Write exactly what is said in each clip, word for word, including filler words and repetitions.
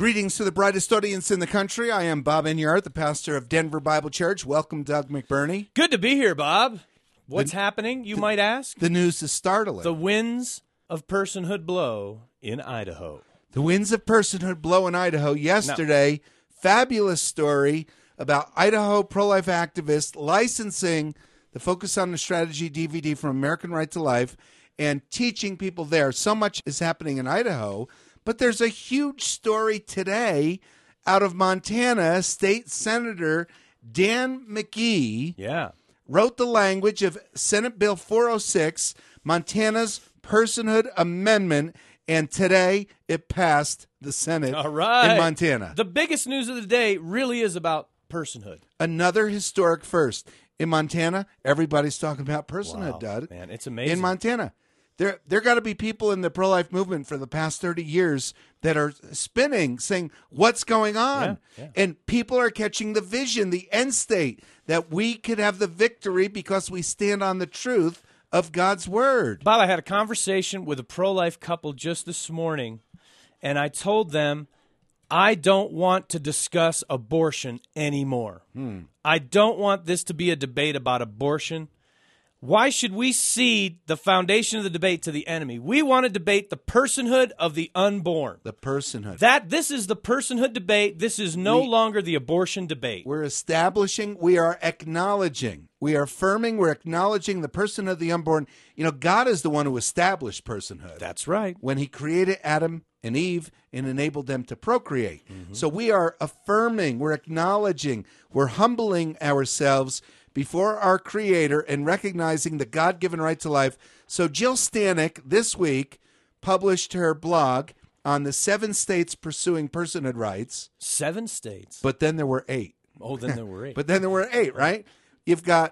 Greetings to the brightest audience in the country. I am Bob Enyart, the pastor of Denver Bible Church. Welcome, Doug McBurney. Good to be here, Bob. What's the, happening, you the, might ask? The news is startling. The winds of personhood blow in Idaho. The winds of personhood blow in Idaho. Yesterday, no. Fabulous story about Idaho pro-life activists licensing the Focus on the Strategy D V D from American Right to Life and teaching people there. So much is happening in Idaho. But there's a huge story today out of Montana. State Senator Dan McGee yeah. wrote the language of Senate Bill four oh six, Montana's Personhood Amendment, and today it passed the Senate All right. in Montana. The biggest news of the day really is about personhood. Another historic first. In Montana, everybody's talking about personhood, Wow, Doug. Man, it's amazing. In Montana. There there got to be people in the pro-life movement for the past thirty years that are spinning, saying, what's going on? Yeah, yeah. And people are catching the vision, the end state, that we could have the victory because we stand on the truth of God's word. Bob, I had a conversation with a pro-life couple just this morning, and I told them, I don't want to discuss abortion anymore. Hmm. I don't want this to be a debate about abortion. Why should we cede the foundation of the debate to the enemy? We want to debate the personhood of the unborn. The personhood. That this is the personhood debate. This is no we, longer the abortion debate. We're establishing, we are acknowledging, we are affirming, we're acknowledging the personhood of the unborn. You know, God is the one who established personhood. That's right. When he created Adam and Eve and enabled them to procreate. Mm-hmm. So we are affirming, we're acknowledging, we're humbling ourselves before our Creator and recognizing the God-given right to life. So Jill Stanek this week published her blog on the seven states pursuing personhood rights. Seven states. But then there were eight. Oh, then there were eight. But then there were eight, right? You've got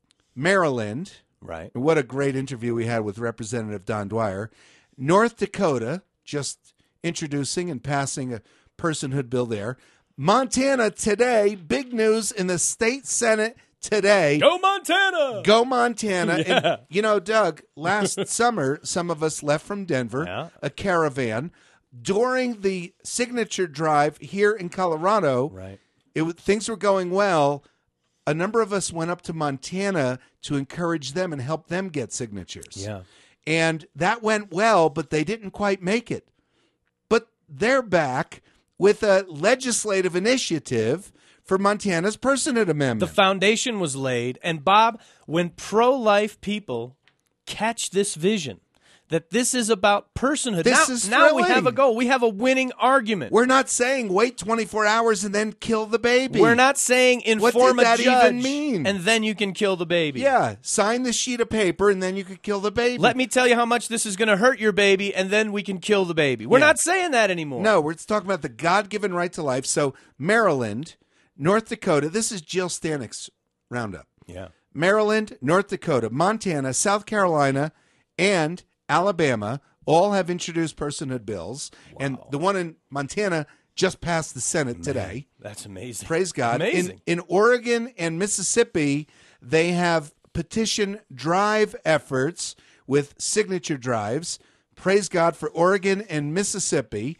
Maryland. Right. What a great interview we had with Representative Don Dwyer. North Dakota, just introducing and passing a personhood bill there. Montana today, big news in the state Senate today. Go Montana! Go Montana. Yeah. And, you know, Doug, last summer, some of us left from Denver, yeah. a caravan. During the signature drive here in Colorado, right. it, things were going well. A number of us went up to Montana to encourage them and help them get signatures. Yeah. And that went well, but they didn't quite make it. But they're back with a legislative initiative for Montana's personhood amendment. The foundation was laid. And, Bob, when pro-life people catch this vision, that this is about personhood, this now, is now we thrilling. have a goal. We have a winning argument. We're not saying wait twenty-four hours and then kill the baby. We're not saying inform what did that a judge even mean? and then you can kill the baby. Yeah, sign the sheet of paper and then you could kill the baby. Let me tell you how much this is going to hurt your baby and then we can kill the baby. We're yeah. not saying that anymore. No, we're talking about the God-given right to life. So Maryland, North Dakota, this is Jill Stanek's roundup. Yeah. Maryland, North Dakota, Montana, South Carolina, and Alabama all have introduced personhood bills. Wow. And the one in Montana just passed the Senate Man, today. That's amazing. Praise God. Amazing. In, in Oregon and Mississippi, they have petition drive efforts with signature drives. Praise God for Oregon and Mississippi.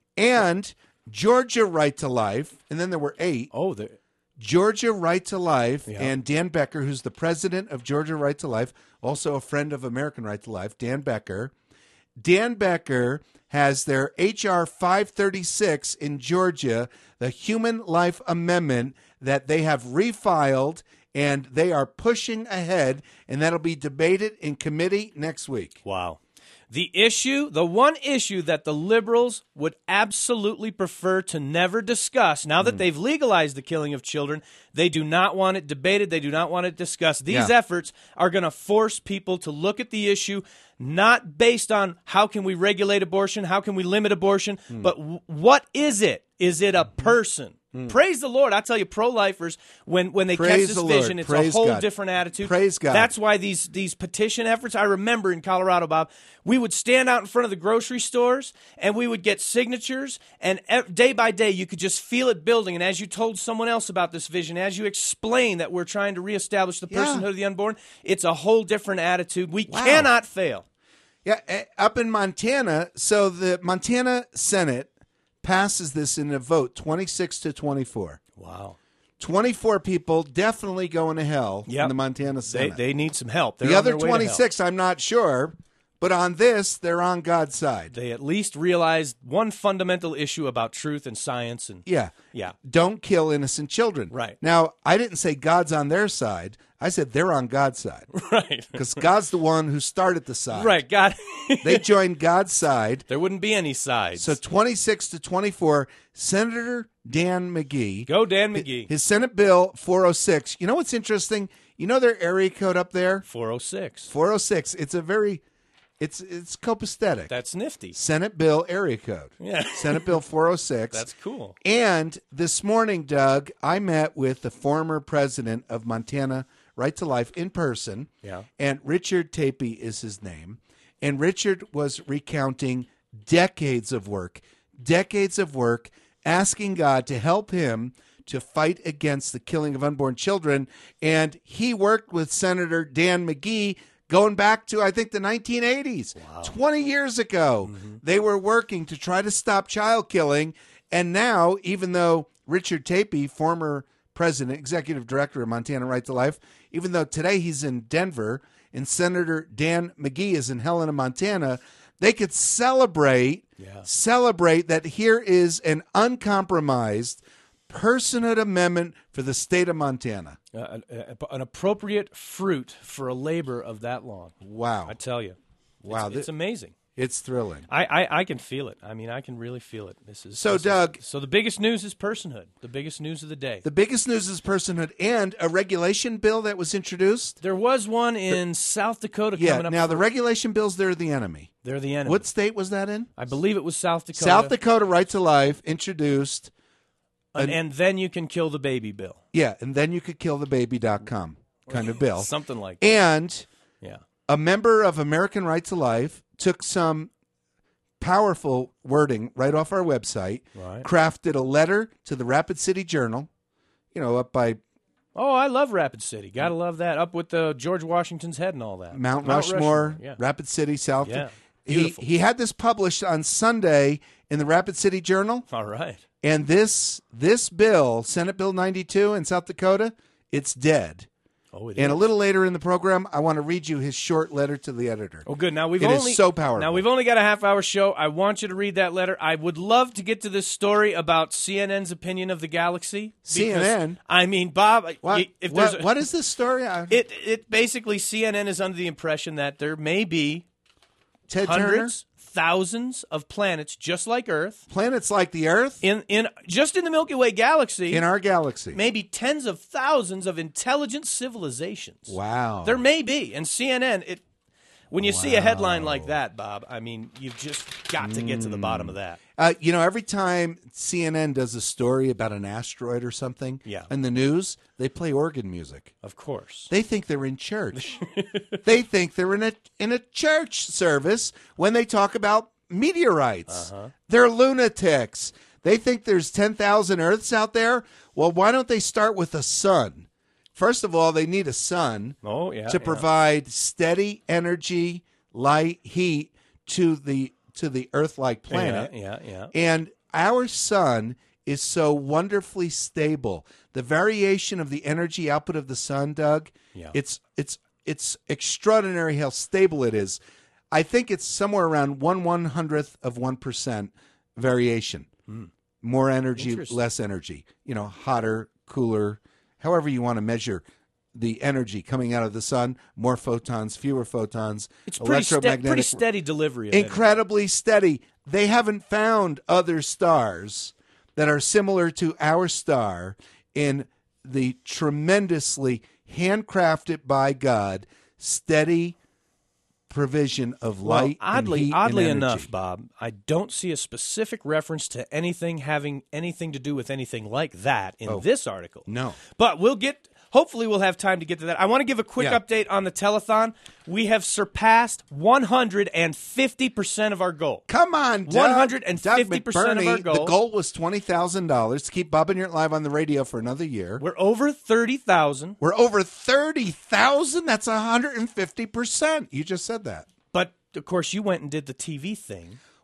And Georgia Right to Life. And then there were eight. Oh, there. Georgia Right to Life, Yeah. and Dan Becker, who's the president of Georgia Right to Life, also a friend of American Right to Life, Dan Becker. Dan Becker has their H R five thirty-six in Georgia, the Human Life Amendment that they have refiled, and they are pushing ahead, and that'll be debated in committee next week. Wow. The issue, the one issue that the liberals would absolutely prefer to never discuss, now that mm. they've legalized the killing of children, they do not want it debated, they do not want it discussed. These yeah. efforts are going to force people to look at the issue not based on how can we regulate abortion, how can we limit abortion, mm. but w- what is it? Is it a person? Mm. Praise the Lord. I tell you, pro-lifers, when, when they Praise catch this the vision, Lord. it's Praise a whole God. different attitude. Praise God. That's why these, these petition efforts, I remember in Colorado, Bob, we would stand out in front of the grocery stores and we would get signatures, and ev- day by day you could just feel it building. And as you told someone else about this vision, as you explained that we're trying to reestablish the Yeah. personhood of the unborn, it's a whole different attitude. We Wow. cannot fail. Yeah, up in Montana, so the Montana Senate passes this in a vote, twenty-six to twenty-four. Wow. twenty-four people definitely going to hell Yep. in the Montana Senate. They, they need some help. They're the on other their way to twenty-six, I'm not sure. But on this, they're on God's side. They at least realized one fundamental issue about truth and science. And Yeah. yeah. Don't kill innocent children. Right. Now, I didn't say God's on their side. I said they're on God's side. Right. Because God's the one who started the side. Right. God. They joined God's side. There wouldn't be any sides. So twenty-six to twenty-four, Senator Dan McGee. Go Dan McGee. His Senate Bill four oh six. You know what's interesting? You know their area code up there? four oh six. four oh six. It's a very, it's it's copacetic. That's nifty. Senate Bill area code. Yeah. Senate Bill four oh six. That's cool. And this morning, Doug, I met with the former president of Montana Right to Life in person. Yeah. And Richard Tapey is his name. And Richard was recounting decades of work, decades of work, asking God to help him to fight against the killing of unborn children. And he worked with Senator Dan McGee going back to, I think, the nineteen eighties. Wow. twenty years ago, mm-hmm. They were working to try to stop child killing. And now, even though Richard Tapey, former president, executive director of Montana Right to Life, even though today he's in Denver and Senator Dan McGee is in Helena, Montana, they could celebrate, yeah. celebrate that here is an uncompromised personhood amendment for the state of Montana. Uh, an appropriate fruit for a labor of that long. Wow. I tell you. Wow. It's, it's amazing. It's thrilling. I, I, I can feel it. I mean, I can really feel it. This is So, this Doug. Is, so the biggest news is personhood. The biggest news of the day. The biggest news is personhood and a regulation bill that was introduced. There was one in the, South Dakota yeah, coming up. Now, the regulation bills, they're the enemy. They're the enemy. What state was that in? I believe it was South Dakota. South Dakota Right to Life introduced. An, and then you can kill the baby bill. Yeah, and then you could kill the baby dot com kind of bill. Something like that. And yeah. a member of American Right to Life took some powerful wording right off our website, right. crafted a letter to the Rapid City Journal, you know, up by... Oh, I love Rapid City. Gotta love that. Up with the George Washington's head and all that. Mount, Mount Rushmore, Rushmore. Yeah. Rapid City, South... Yeah. He, he had this published on Sunday in the Rapid City Journal. All right. And this this bill, Senate Bill ninety-two in South Dakota, it's dead. Oh, it and is. a little later in the program, I want to read you his short letter to the editor. Oh, good. Now we've it only is so powerful. Now we've only got a half hour show. I want you to read that letter. I would love to get to this story about C N N's opinion of the galaxy. C N N. I mean, Bob. What, if what, there's a, what is this story? I, it it basically C N N is under the impression that there may be Ted hundreds, Turner? thousands of planets just like Earth. Planets like the Earth? In in just in the Milky Way galaxy. In our galaxy. Maybe tens of thousands of intelligent civilizations. Wow. There may be. And C N N, it when you wow. see a headline like that, Bob, I mean, you've just got to get to the bottom of that. Uh, you know, every time C N N does a story about an asteroid or something yeah. in the news, they play organ music. Of course. They think they're in church. They think they're in a in a church service when they talk about meteorites. Uh-huh. They're lunatics. They think there's ten thousand Earths out there. Well, why don't they start with the sun? First of all, they need a sun oh, yeah, to yeah. provide steady energy, light, heat to the to the Earth-like planet. Yeah, yeah, yeah. And our sun is so wonderfully stable. The variation of the energy output of the sun, Doug, yeah. it's it's it's extraordinary how stable it is. I think it's somewhere around one one hundredth of one percent variation. Mm. More energy, less energy. You know, hotter, cooler, however you want to measure the energy coming out of the sun. More photons, fewer photons. It's pretty, ste- pretty steady delivery. Of incredibly energy. steady. They haven't found other stars that are similar to our star in the tremendously handcrafted by God, steady provision of light. Well, oddly, and heat oddly and enough, Bob, I don't see a specific reference to anything having anything to do with anything like that in oh, this article. No, but we'll get. Hopefully, we'll have time to get to that. I want to give a quick yeah. update on the telethon. We have surpassed one hundred fifty percent of our goal. Come on, Doug. one hundred fifty percent of our goal. The goal was twenty thousand dollars to keep Bob and Yurt live on the radio for another year. We're over thirty thousand. We're over thirty thousand? That's one hundred fifty percent. You just said that. But, of course, you went and did the T V thing.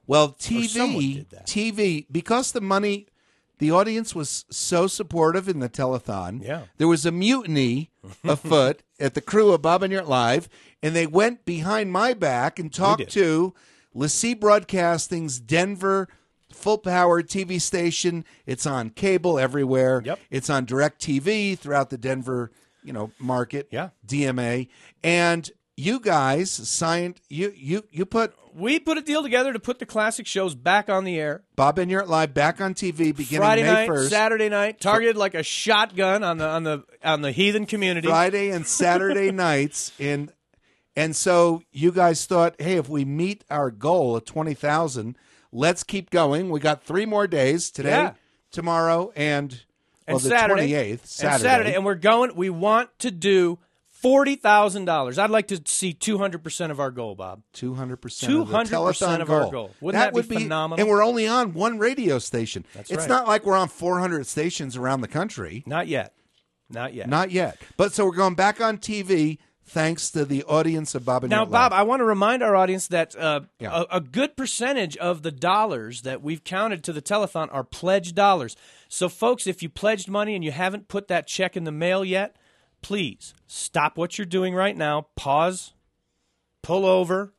Well, someone T V, did that. T V, because the money, the audience was so supportive in the telethon. Yeah. There was a mutiny afoot at the crew of Bob and Yurt Live, and they went behind my back and talked did. to LeSee Broadcasting's Denver full-powered T V station. It's on cable everywhere. Yep. It's on DirecTV throughout the Denver, you know, market. Yeah. D M A. And you guys signed, you you you put We put a deal together to put the classic shows back on the air. Bob and Yurt Live back on T V beginning Friday May night, first. Saturday night, targeted like a shotgun on the on the on the heathen community. Friday and Saturday nights. And and so you guys thought, hey, if we meet our goal of twenty thousand, let's keep going. We got three more days, today, Yeah. tomorrow, and, well, and the Saturday, twenty-eighth, Saturday. And Saturday, and we're going. We want to do forty thousand dollars. I'd like to see two hundred percent of our goal, Bob. two hundred percent two of the hundred percent telethon of our goal. goal. Wouldn't that, would be phenomenal? And we're only on one radio station. That's it's right. not like we're on four hundred stations around the country. Not yet. Not yet. Not yet. But so we're going back on T V thanks to the audience of Bob and Now, Yurt Bob, Live. I want to remind our audience that uh, Yeah. a, a good percentage of the dollars that we've counted to the telethon are pledged dollars. So, folks, if you pledged money and you haven't put that check in the mail yet, please stop what you're doing right now. Pause, pull over,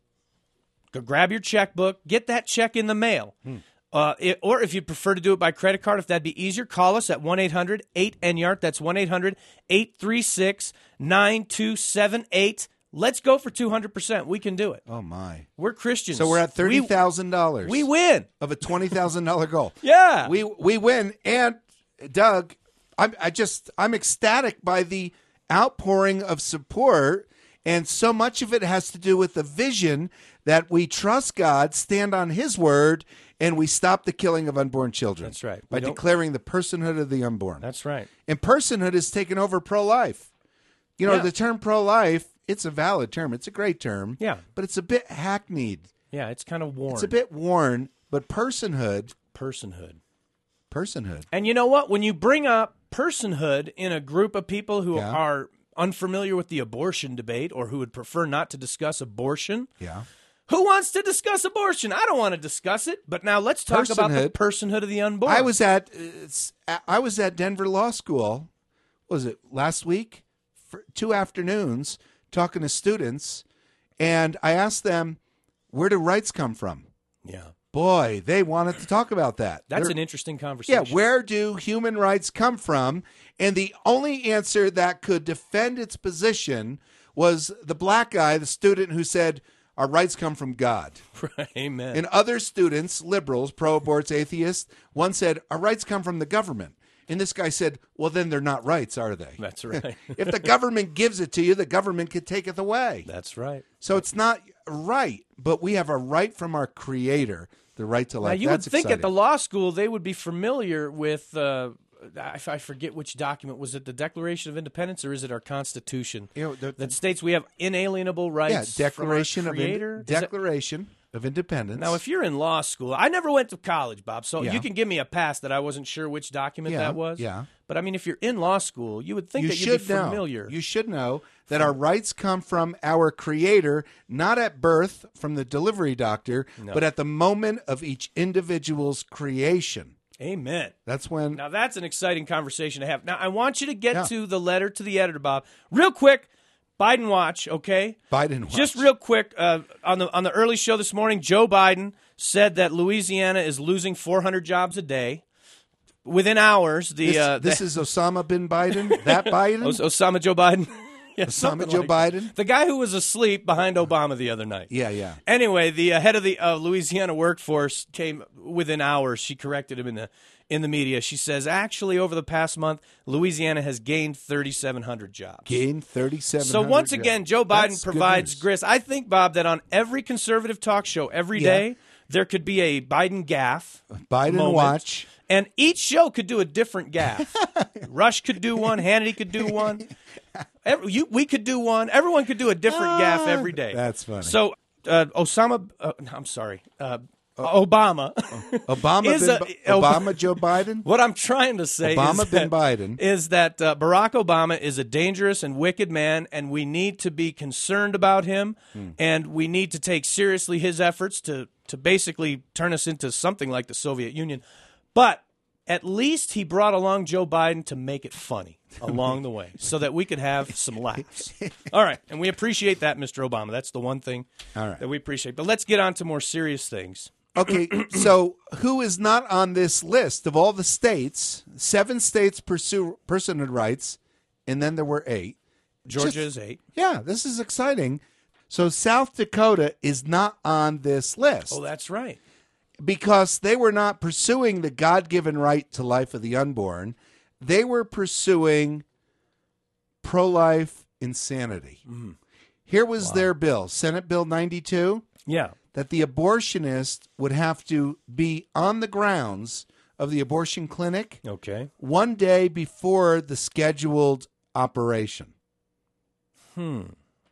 go grab your checkbook, get that check in the mail. Hmm. Uh, it, or if you prefer to do it by credit card, if that'd be easier, call us at one eight hundred eight N Y A R T. That's one eight hundred eight three six nine two seven eight. Let's go for two hundred percent. We can do it. Oh, my. We're Christians. So we're at thirty thousand dollars. We, we win. Of a twenty thousand dollars goal. Yeah. We we win. And, Doug, I'm, I just, I'm ecstatic by the outpouring of support. And so much of it has to do with the vision that we trust God, stand on his word, and we stop the killing of unborn children. That's right. By We don't- declaring the personhood of the unborn. That's right. And personhood has taken over pro-life. You know, Yeah. the term pro-life, it's a valid term. It's a great term. Yeah. But it's a bit hackneyed. Yeah, it's kind of worn. It's a bit worn. But personhood, personhood. personhood. And you know what? When you bring up personhood in a group of people who Yeah. are unfamiliar with the abortion debate or who would prefer not to discuss abortion, Yeah. who wants to discuss abortion? I don't want to discuss it. But now let's talk about the Personhood. personhood of the unborn. I was at it's, I was at Denver Law School. What was it last week? For two afternoons talking to students, and I asked them, "Where do rights come from?" Yeah. Boy, they wanted to talk about that. That's They're- an interesting conversation. Yeah, where do human rights come from? And the only answer that could defend its position was the black guy, the student who said, our rights come from God. Amen. And other students, liberals, pro-aborts, atheists, one said, our rights come from the government. And this guy said, well, then they're not rights, are they? That's right. If the government gives it to you, the government could take it away. That's right. So it's not right, but we have a right from our Creator, the right to Now, life. you That's would think exciting. at the law school they would be familiar with, uh, I, I forget which document. Was it the Declaration of Independence or is it our Constitution You know, the- that states we have inalienable yeah, rights Declaration from our of Inde- Creator? Is that- Declaration of Independence. Now, if you're in law school, I never went to college, Bob, so Yeah. you can give me a pass that I wasn't sure which document Yeah, that was. yeah. But, I mean, if you're in law school, you would think you that you'd should be know. familiar. You should know that our rights come from our Creator, not at birth from the delivery doctor, but at the moment of each individual's creation. Amen. That's when. Now, that's an exciting conversation to have. Now, I want you to get Yeah. to the letter to the editor, Bob. Real quick, Biden watch, okay? Biden watch. Just real quick, uh, on the on the early show this morning, Joe Biden said that Louisiana is losing four hundred jobs a day. Within hours, the This, uh, this the, is Osama bin Biden. That Biden. Os- Osama Joe Biden. Yeah, Osama something Joe like that. Biden. The guy who was asleep behind Obama the other night. Yeah, yeah. Anyway, the uh, head of the uh, Louisiana workforce came within hours. She corrected him in the in the media. She says, actually, over the past month, Louisiana has gained thirty-seven hundred jobs. Gained thirty-seven. So once again, Joe Biden That's good provides news. grist. I think, Bob, that on every conservative talk show every Yeah. day, there could be a Biden gaffe. Biden moment. watch. And each show could do a different gaffe. Rush could do one. Hannity could do one. Every, you, we could do one. Everyone could do a different gaffe every day. That's funny. So uh, Osama, uh, I'm sorry, uh, Obama. Obama, is bin, a, Obama, Joe Biden. What I'm trying to say Obama, is bin that, Biden. is that uh, Barack Obama is a dangerous and wicked man, and we need to be concerned about him, hmm. and we need to take seriously his efforts to to basically turn us into something like the Soviet Union. But at least he brought along Joe Biden to make it funny along the way so that we could have some laughs. All right, and we appreciate that, Mister Obama. That's the one thing All right. that we appreciate. But let's get on to more serious things. Okay, so who is not on this list of all the states? Seven states pursue personhood rights, and then there were eight. Georgia Just, is eight. Yeah, this is exciting. So South Dakota is not on this list. Oh, that's right. Because they were not pursuing the God-given right to life of the unborn. They were pursuing pro-life insanity. Mm. Here was wow. their bill, Senate Bill ninety-two. Yeah. That the abortionist would have to be on the grounds of the abortion clinic okay. one day before the scheduled operation. Hmm.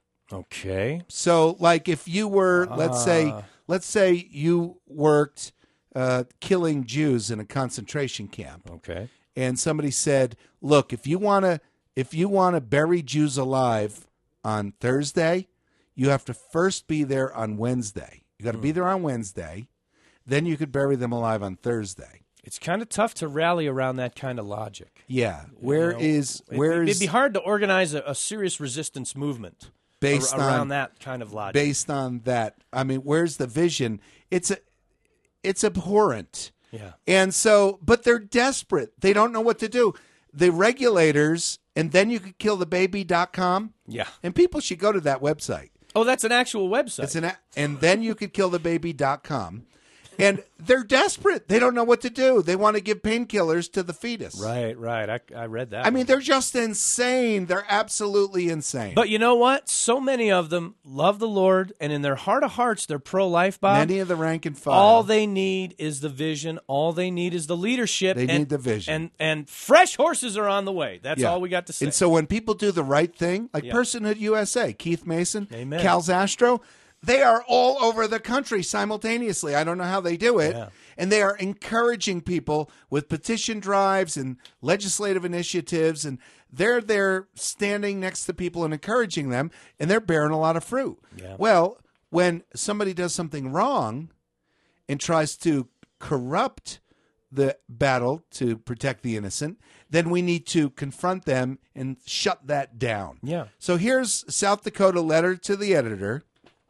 Okay. So, like, if you were, uh. let's say... Let's say you worked uh, killing Jews in a concentration camp. Okay. And somebody said, "Look, if you want to if you want to bury Jews alive on Thursday, you have to first be there on Wednesday. You got to mm. be there on Wednesday, then you could bury them alive on Thursday." It's kind of tough to rally around that kind of logic. Yeah. Where you know, is where it, is It'd be hard to organize a, a serious resistance movement. Based around on that kind of logic. Based on that. I mean, where's the vision? It's a, it's abhorrent. Yeah. And so, but they're desperate. They don't know what to do. The regulators, and then you could kill the baby dot com. Yeah. And people should go to that website. Oh, that's an actual website. It's an and then you could kill the baby dot com. And they're desperate. They don't know what to do. They want to give painkillers to the fetus. Right, right. I, I read that. I mean, they're just insane. They're absolutely insane. But you know what? So many of them love the Lord, and in their heart of hearts, they're pro-life, Bob. Many of the rank and file. All they need is the vision. All they need is the leadership. They and, need the vision. And, and fresh horses are on the way. That's yeah. all we got to say. And so when people do the right thing, like yeah. Personhood U S A, Keith Mason, Amen. Cal Zastro, they are all over the country simultaneously. I don't know how they do it. Yeah. And they are encouraging people with petition drives and legislative initiatives. And they're there standing next to people and encouraging them. And they're bearing a lot of fruit. Yeah. Well, when somebody does something wrong and tries to corrupt the battle to protect the innocent, then we need to confront them and shut that down. Yeah. So here's South Dakota letter to the editor.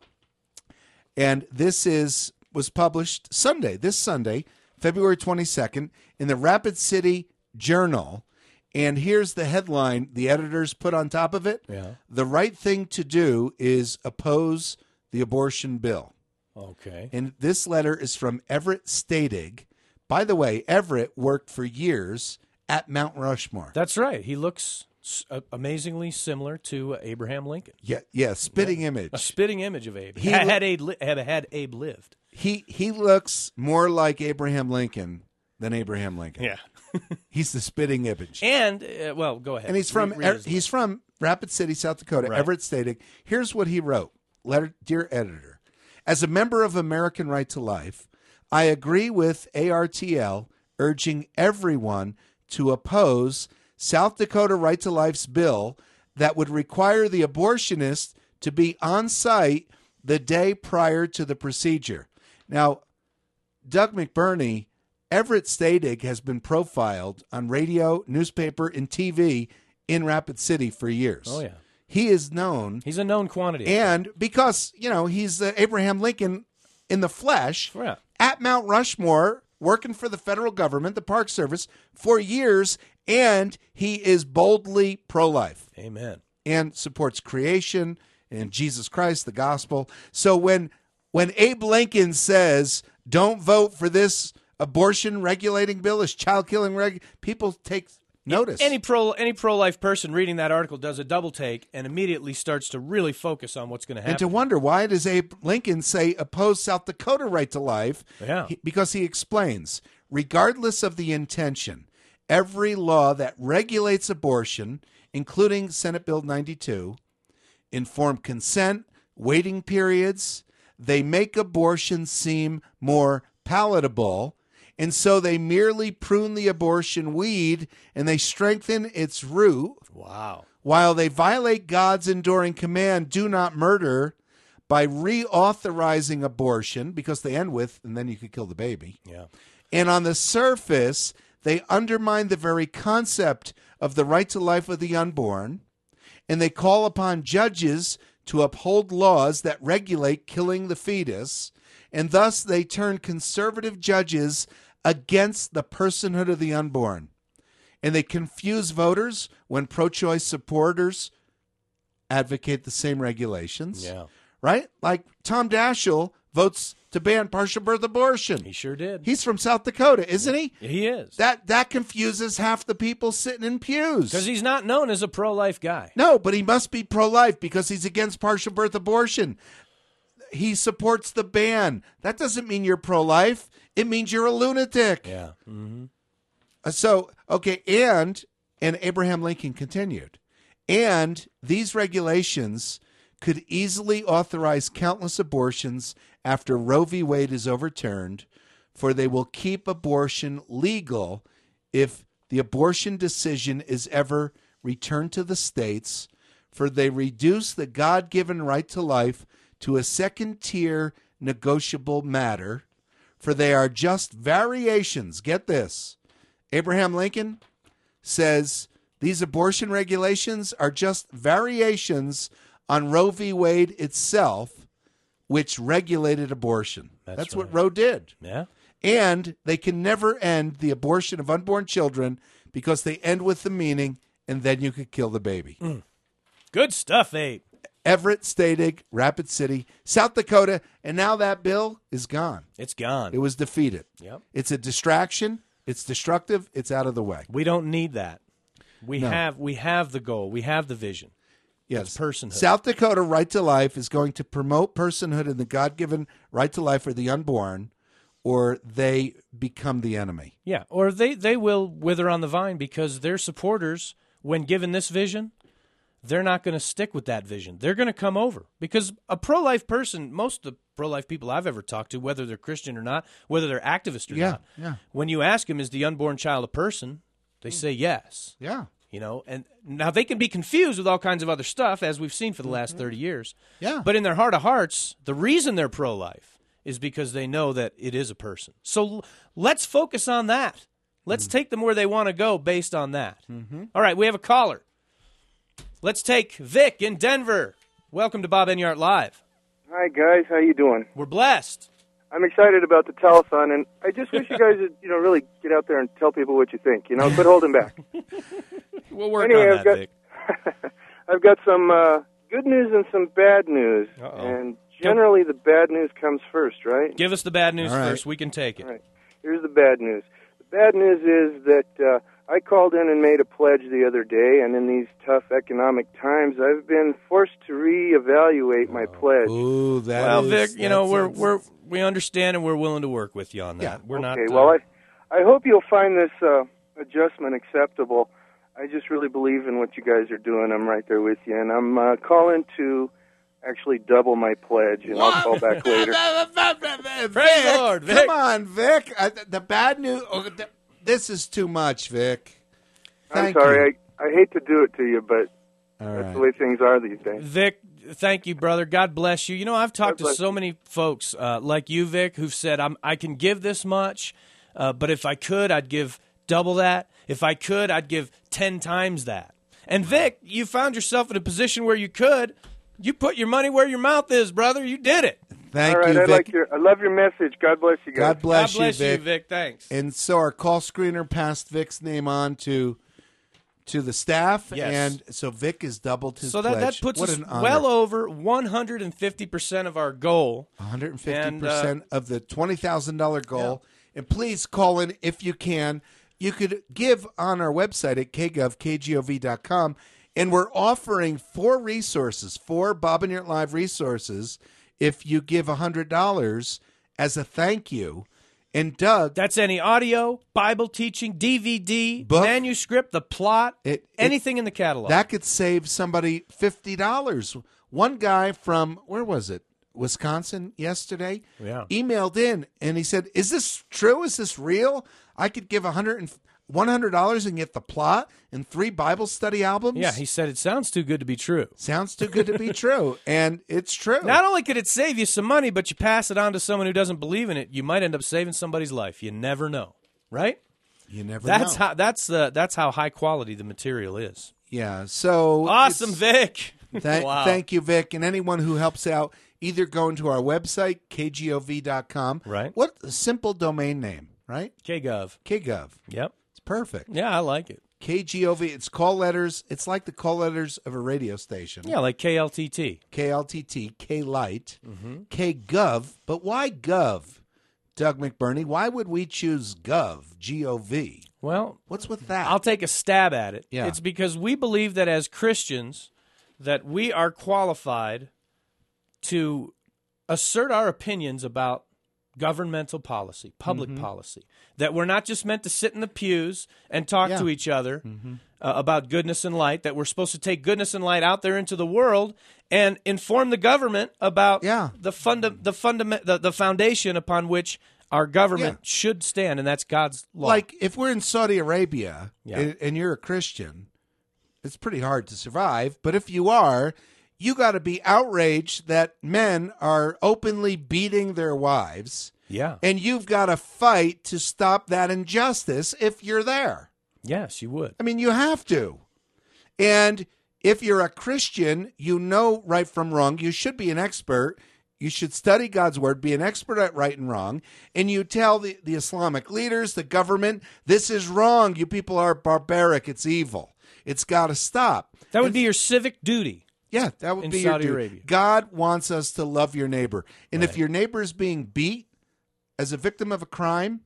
And this is was published Sunday, this Sunday, February twenty-second, in the Rapid City Journal. And here's the headline the editors put on top of it. Yeah. The right thing to do is oppose the abortion bill. Okay. And this letter is from Everett Stadig. By the way, Everett worked for years at Mount Rushmore. That's right. He looks amazingly similar to Abraham Lincoln. Yeah, yeah, spitting yeah. image. A spitting image of Abe. He had, lo- had, Abe, had, had Abe lived. He he looks more like Abraham Lincoln than Abraham Lincoln. Yeah. He's the spitting image. And, uh, well, go ahead. And he's from read, read er, he's from Rapid City, South Dakota, right. Everett Stadig. Here's what he wrote. Letter, Dear Editor, as a member of American Right to Life, I agree with A R T L urging everyone to oppose South Dakota Right to Life's bill that would require the abortionist to be on site the day prior to the procedure. Now, Doug McBurney, Everett Stadig has been profiled on radio, newspaper, and T V in Rapid City for years. Oh, yeah. He is known. He's a known quantity. And because, you know, he's uh, Abraham Lincoln in the flesh yeah. at Mount Rushmore, working for the federal government, the Park Service, for years, and he is boldly pro-life. Amen. And supports creation and Jesus Christ, the gospel. So when when Abe Lincoln says, don't vote for this abortion regulating bill, this child killing reg, people take notice. Any pro any pro-life person reading that article does a double take and immediately starts to really focus on what's going to happen. And to wonder, why does Abe Lincoln say oppose South Dakota right to life? Yeah. He, because he explains, regardless of the intention, every law that regulates abortion, including Senate Bill ninety-two, informed consent, waiting periods, they make abortion seem more palatable, and so they merely prune the abortion weed and they strengthen its root. Wow. While they violate God's enduring command, do not murder, by reauthorizing abortion, because they end with, and then you could kill the baby. Yeah. And on the surface, they undermine the very concept of the right to life of the unborn, and they call upon judges to uphold laws that regulate killing the fetus, and thus they turn conservative judges against the personhood of the unborn. And they confuse voters when pro-choice supporters advocate the same regulations. Yeah. Right? Like Tom Daschle votes to ban partial birth abortion. He sure did. He's from South Dakota, isn't he? He is. That that confuses half the people sitting in pews. Because he's not known as a pro-life guy. No, but he must be pro-life because he's against partial birth abortion. He supports the ban. That doesn't mean you're pro-life. It means you're a lunatic. Yeah. Mm-hmm. Uh, So, okay, and and Abraham Lincoln continued, and these regulations could easily authorize countless abortions after Roe v. Wade is overturned, for they will keep abortion legal if the abortion decision is ever returned to the states, for they reduce the God-given right to life to a second-tier negotiable matter, for they are just variations. Get this. Abraham Lincoln says these abortion regulations are just variations on Roe v. Wade itself, which regulated abortion. That's That's right. what Roe did. Yeah. And they can never end the abortion of unborn children because they end with the meaning, and then you could kill the baby. Mm. Good stuff, Abe. Everett, Stadig, Rapid City, South Dakota, and now that bill is gone. It's gone. It was defeated. Yep. It's a distraction. It's destructive. It's out of the way. We don't need that. We No. have we have the goal. We have the vision. Yes. It's personhood. South Dakota Right to Life is going to promote personhood and the God-given right to life for the unborn, or they become the enemy. Yeah, or they, they will wither on the vine because their supporters, when given this vision, they're not going to stick with that vision. They're going to come over because a pro-life person, most of the pro-life people I've ever talked to, whether they're Christian or not, whether they're activist or Yeah, not, yeah. when you ask them, is the unborn child a person, they say yes. Yeah. You know, and now they can be confused with all kinds of other stuff, as we've seen for the last thirty years. Yeah. But in their heart of hearts, the reason they're pro-life is because they know that it is a person. So l- let's focus on that. Let's take them where they want to go based on that. Mm-hmm. All right, we have a caller. Let's take Vic in Denver. Welcome to Bob Enyart Live. Hi, guys. How you doing? We're blessed. I'm excited about the telethon, and I just wish you guys would, you know, really get out there and tell people what you think. You know, quit holding back. We'll work Anyway, on I've that, got- Vic. I've got some uh, good news and some bad news, Uh-oh. and generally the bad news comes first, right? Give us the bad news All right. first. We can take it. All right. Here's the bad news. The bad news is that uh, I called in and made a pledge the other day, and in these tough economic times, I've been forced to reevaluate my pledge. Ooh, that Well, is- Vic, you know, that's we're a- we're we understand and we're willing to work with you on that. Yeah. We're not. Okay, uh, well, I, I hope you'll find this uh, adjustment acceptable. I just really believe in what you guys are doing. I'm right there with you, and I'm uh, calling to actually double my pledge, and I'll call back later. Vic, Praise the Lord, Vic. Come on, Vic. I, the bad news. Oh, the, this is too much, Vic. I'm Thank sorry. you. I, I hate to do it to you, but All that's right. the way things are these days. Vic, thank you, brother. God bless you. You know, I've talked God to bless so many folks uh, like you, Vic, who've said, I'm, I can give this much, uh, but if I could, I'd give double that. If I could, I'd give ten times that. And Vic, you found yourself in a position where you could. You put your money where your mouth is, brother. You did it. Thank All right, you, I Vic. like your. I love your message. God bless you guys. God bless, God bless you, you, Vic. Vic. Thanks. And so our call screener passed Vic's name on to to the staff, Yes. and so Vic has doubled his So that, that pledge. puts what us an honor. well over one hundred fifty percent of our goal. one hundred fifty And, uh, percent of the twenty thousand dollars goal. And please call in if you can. You could give on our website at k gov k g o v dot com. And we're offering four resources, four Bob and Your Live resources, if you give one hundred dollars as a thank you. And Doug, That's any audio, Bible teaching, D V D, Book. manuscript, the plot, It- it- anything in the catalog. that could save somebody fifty dollars. One guy from, where was it? Wisconsin yesterday, Yeah. emailed in, and he said, is this true? Is this real? I could give one hundred dollars and get the plot and three Bible study albums? Yeah, he said it sounds too good to be true. Sounds too good to be true, and it's true. Not only could it save you some money, but you pass it on to someone who doesn't believe in it, you might end up saving somebody's life. You never know, right? You never That's know. how that's the that's how high quality the material is. Yeah, so... Awesome, it's- Vic. Th- Wow. Thank you, Vic, and anyone who helps out, either going to our website, k g o v dot com. Right. What a simple domain name, right? KGov. KGov. Yep. It's perfect. Yeah, I like it. K G O V, it's call letters. It's like the call letters of a radio station. Yeah, like K L T T. K L T T, K-Light, Mm-hmm. K-Gov. But why Gov, Doug McBurney? Why would we choose Gov, G O V? Well, What's with that? I'll take a stab at it. Yeah. It's because we believe that as Christians that we are qualified to assert our opinions about governmental policy, public Mm-hmm. policy, that we're not just meant to sit in the pews and talk Yeah. to each other uh, about goodness and light, that we're supposed to take goodness and light out there into the world and inform the government about Yeah. the funda- the, fundament- the the foundation upon which our government Yeah. should stand, and that's God's law. Like, if we're in Saudi Arabia Yeah. and, and you're a Christian, it's pretty hard to survive. But if you are, you got to be outraged that men are openly beating their wives. yeah. And you've got to fight to stop that injustice if you're there. Yes, you would. I mean, you have to. And if you're a Christian, you know right from wrong. You should be an expert. You should study God's word, be an expert at right and wrong. And you tell the, the Islamic leaders, the government, this is wrong. You people are barbaric. It's evil. It's got to stop. That would And- be your civic duty. Yeah, that would in be Saudi your duty. Arabia. God wants us to love your neighbor. And if Right. your neighbor is being beat as a victim of a crime,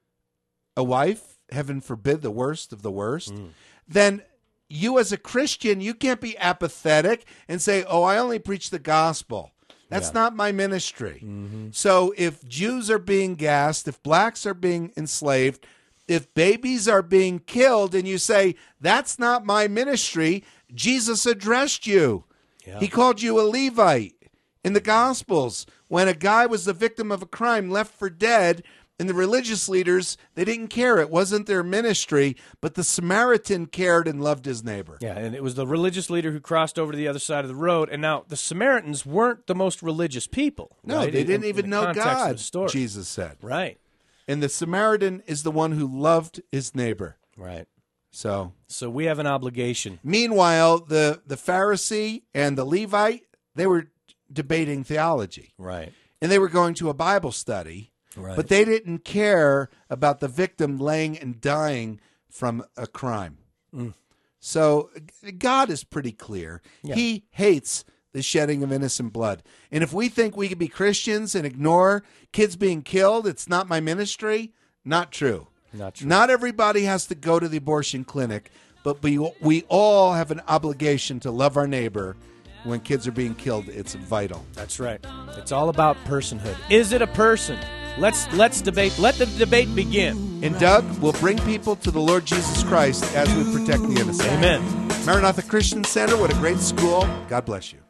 a wife, heaven forbid, the worst of the worst, Mm. then you as a Christian, you can't be apathetic and say, oh, I only preach the gospel. That's Yeah. not my ministry. Mm-hmm. So if Jews are being gassed, if blacks are being enslaved, if babies are being killed, and you say, that's not my ministry, Jesus addressed you. Yeah. He called you a Levite in the Gospels. When a guy was the victim of a crime, left for dead, and the religious leaders, they didn't care. It wasn't their ministry, but the Samaritan cared and loved his neighbor. Yeah, and it was the religious leader who crossed over to the other side of the road. And now the Samaritans weren't the most religious people. No, right? they In- didn't in even the know context of God, the story. Jesus said. Right, And the Samaritan is the one who loved his neighbor. right. So, So we have an obligation. meanwhile, the, the Pharisee and the Levite, they were debating theology. Right, And they were going to a Bible study. right. But they didn't care about the victim laying and dying from a crime. Mm. So God is pretty clear. Yeah. He hates the shedding of innocent blood. And if we think we can be Christians and ignore kids being killed, it's not my ministry, not true. Not true. Not everybody has to go to the abortion clinic, but we, we all have an obligation to love our neighbor. When kids are being killed, it's vital. That's right. It's all about personhood. Is it a person? Let's let's debate. Let the debate begin. And Doug will bring people to the Lord Jesus Christ as we protect the innocent. Amen. Maranatha Christian Center, what a great school. God bless you.